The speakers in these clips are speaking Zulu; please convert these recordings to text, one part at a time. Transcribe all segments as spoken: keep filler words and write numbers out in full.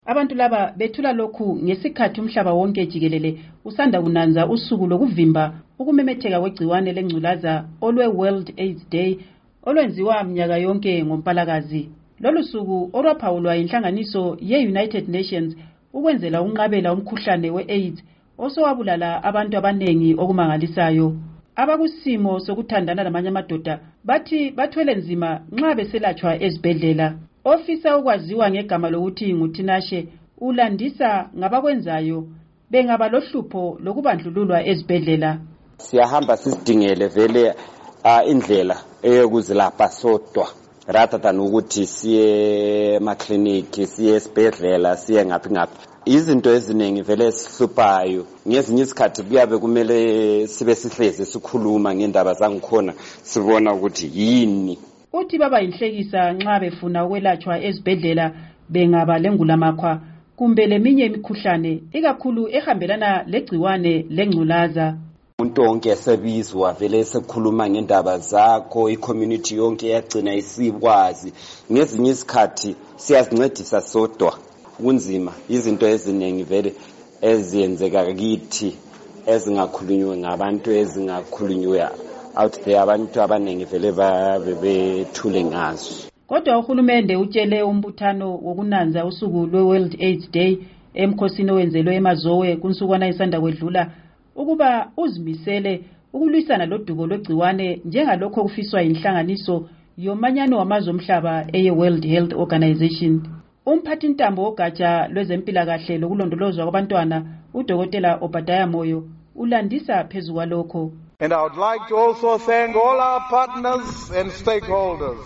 Abantu laba bethula lokhu ngesikhathi umhlaba wonke jikelele usanda kunanza usuku lokuvimba ukumemetheka kwegciwane lengculaza olwe World AIDS Day olwenziwa mnyaka yonke ngoMpalakazi. Lolu suku olwaphawulwa inhlanganiso ye-United Nations ukwenzela unqabela umkhuhlane we-AIDS osowabulala abantu abanengi okumangalisayo. Abakusimo sokuthandana lamanye amadoda bathi bathwele nzima nxa beselatshwa ezibhedlela. Ofisa ukwaziwa ngegama lokuthi nguTinashe ulandisa ngabakwenzayo bengaba lohlupho lokubandlululwa ezibhedlela. Siyahamba sisidingele vele uh, indlela eyokuzilapha sodwa rather than ukuthi siye emakliniki siye esibhedlela siye ngaphi ngaphi. Izinto eziningi vele sihluphayo ngezinye isikhathi kuyabe kumele sibe sihlezi sikhuluma ngendaba zangikhona sibona ukuthi yini. Uthi baba inhlekisa nxa befuna ukwelatshwa ezibhedlela bengaba lengulamakhwa kumbe leminye imikhuhlane ikakhulu ehambelana legciwane lengculaza. Umuntu onke esebizwa vele sekhuluma ngendaba zakho, i-community yonke yagcina isikwazi. Ngezinye isikhathi siyazincedisa sodwa kunzima izinto eziningi vele eziyenzeka kithi ezingakhulunywe ngabantu ezingakhulunywe out there abantu abaningi vele babethule ngazo. Kodwa uhulumende utshele umbuthano wokunanza usuku lwe-World AIDS Day emkhosini owenzelwe eMazowe kunsukwana isanda kwedlula ukuba uzimisele ukulwisana lodubo lwegciwane njengalokho kufiswa inhlanganiso yomanyano wamazwe omhlaba eye-World Health Organization. Umphathi ntambo wogatsha lwezempilakahle lokulondolozwa kwabantwana uDokotela Obadiah Moyo ulandisa phezu kwalokho. And I would like to also thank all our partners and stakeholders.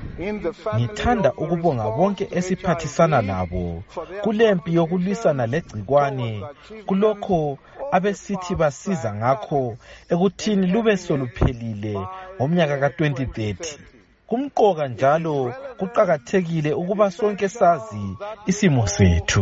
Ngithanda ukubonga bonke esiphathisana nabo kulempi yokulwisana legcikwane kulokho abesithi basiza ngakho ekuthini lube soluphelile ngomnyaka ka twenty thirty. Kumqoka njalo kuqhakathekile ukuba sonke sazi isimo sethu.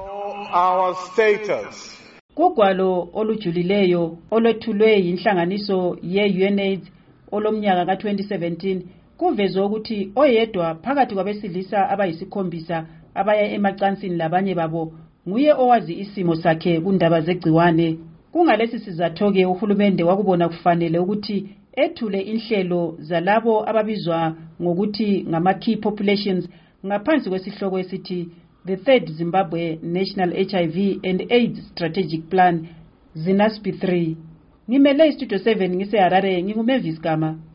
Our status. Kugwalo olujulileyo olwethulwe yinhlanganiso ye-UNAIDS olomnyaka ka twenty seventeen kuvezwe ukuthi oyedwa phakathi kwabesilisa abayisikhombisa abaya emacansini labanye babo nguye owazi isimo sakhe kundaba zegciwane. Kungalesi sizatho-ke uhulumende wakubona kufanele ukuthi ethule inhlelo zalabo ababizwa ngokuthi ngama-key populations ngaphansi kwesihloko esithi The Third Zimbabwe National H I V and AIDS Strategic Plan, ZINASP three. Ngimele iStudio seven ngise Harare, nginguMavis Gama.